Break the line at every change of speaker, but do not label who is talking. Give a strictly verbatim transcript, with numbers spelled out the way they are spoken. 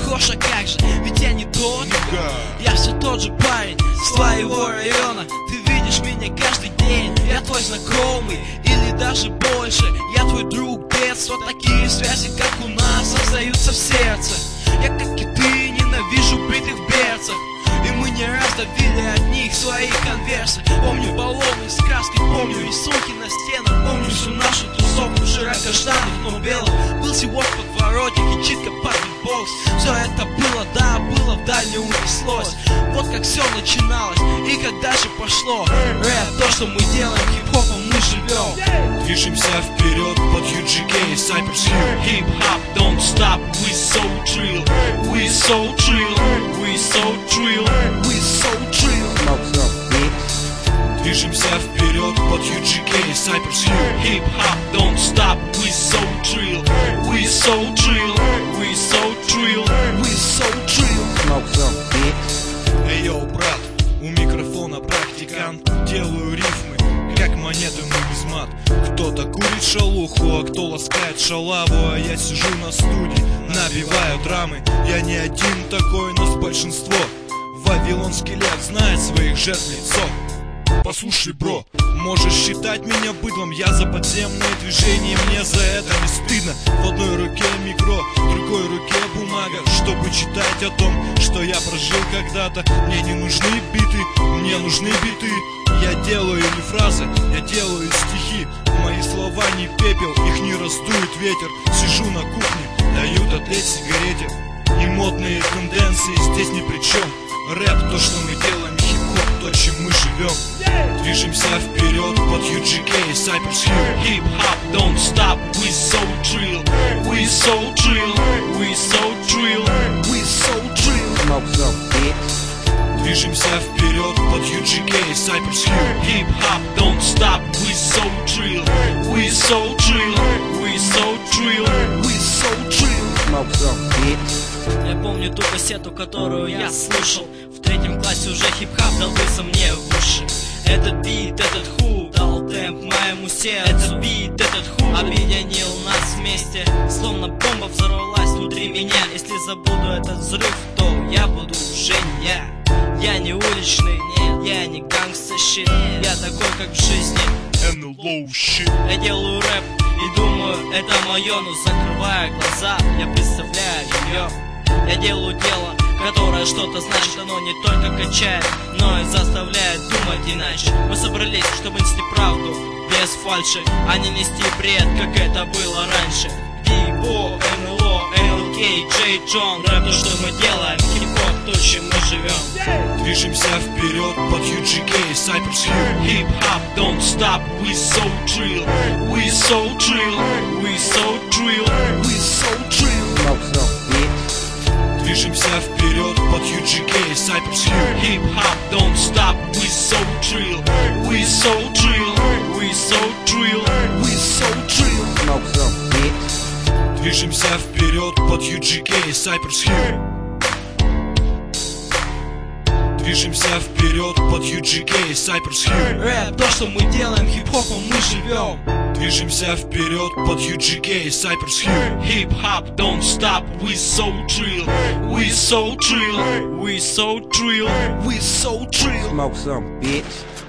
похож, а как же, ведь я не тот. Я все тот же парень с твоего района. Ты видишь меня каждый день, я твой знакомый, или даже больше. Я твой друг детства, такие связи, как у нас, остаются в сердце. Я, как и ты, ненавижу бритых берцев, и мы не раз давили от них свои конверсы. Помню баллоны с краской, помню рисунки на стенах, помню всю нашу тусовку широкоштанных, но белых. Был сегодня подворотник и читка под битбокс. Все это было, да, было, вдаль не унеслось. Вот как все начиналось и когда же пошло. Рэп, то, что мы делаем, хип-хопом мы живем.
Движемся вперед под ю джи кей, Cypress Hill. Hip-hop, don't stop, we so drill, we so drill, we so drill,
we so drill.
Движемся вперед под ю джи кей, Cypress Hill. Hip-hop, don't stop, we so drill, we so drill, we so drill,
we so drill.
Эй, йоу, брат, у микрофона практикант. Делаю рифмы, как монеты, но без мат. Кто-то курит шалуху, а кто ласкает шалаву. А я сижу на студии, набиваю драмы. Я не один такой, но с большинство. Вавилонский лев знает своих жертв лицо. Послушай, бро, можешь считать меня быдлом, я за подземное движение, мне за это не стыдно. В одной руке микро, в другой руке бумага, чтобы читать о том, что я прожил когда-то. Мне не нужны биты, мне нужны биты. Я делаю не фразы, я делаю стихи. Мои слова не пепел, их не раздует ветер. Сижу на кухне, дают отлить сигарете. И модные тенденции здесь ни при чем. Рэп, то, что мы делаем, хип-хоп, то, чем мы живем. Движемся вперед под ю джи кей, Cypress Hill. Hip-hop, don't stop, we so drill, we so drill, we so drill,
we so drill.
Движемся вперед под ю джи кей, Cypress Hill. Hip-hop, don't stop, we so drill, we so drill, we so drill,
we so drill.
Я помню ту кассету, которую я слушал. В третьем классе уже хип-хап долбился мне в уши. Этот бит, этот хук дал темп моему сердцу. Этот бит, этот хук объединил нас вместе. Словно бомба взорвалась внутри меня. Если забуду этот взрыв, то я буду уже не я. Я не уличный, нет, я не гангста щит. Я такой, как в жизни
эн эл о shit.
Я делаю рэп и думаю, это мое. Но закрывая глаза, я представляю ее. Я делаю дело, которое что-то значит. Оно не только качает, но и заставляет думать иначе. Мы собрались, чтобы нести правду без фальши, а не нести бред, как это было раньше. Ди-Бо, эн эл о, эн эл кей, Джей Джон. Рэп, то, что мы делаем, хип-хоп, то, чем мы живем.
Движемся вперед под ю джи кей, Cypress Hill. Hip-hop, don't stop, we so drill, we so drill, we so drill,
we so drill.
Движемся вперед под ю джи кей, Cypress Hill. Hip-hop, don't stop, we so drill, we so drill, we so drill,
we so drill.
Движемся вперед под ю джи кей, Cypress Hill. Движемся вперед под ю джи кей, Cypress Hill.
Рэп, то, что мы делаем, хип-хопом мы живем.
Движемся вперед под ю джи кей, Cypress Hill. Hip-hop, don't stop, we so drill, we so drill, we so drill,
we so drill.
Smoke some, bitch.